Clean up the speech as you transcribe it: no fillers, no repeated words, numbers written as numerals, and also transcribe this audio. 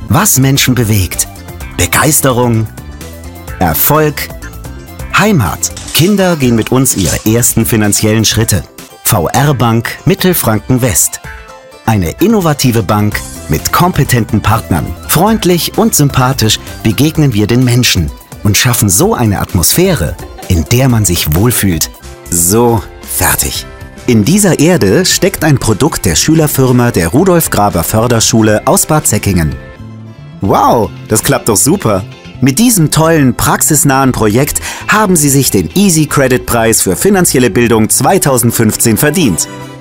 Was Menschen bewegt. Begeisterung, Erfolg, Heimat. Kinder gehen mit uns ihre ersten finanziellen Schritte. VR Bank Mittelfranken West. Eine innovative Bank mit kompetenten Partnern. Freundlich und sympathisch begegnen wir den Menschen und schaffen so eine Atmosphäre, in der man sich wohlfühlt. So, fertig. In dieser Erde steckt ein Produkt der Schülerfirma der Rudolf Graber Förderschule aus Bad Säckingen. Wow, das klappt doch super! Mit diesem tollen, praxisnahen Projekt haben Sie sich den Easy Credit Preis für finanzielle Bildung 2015 verdient.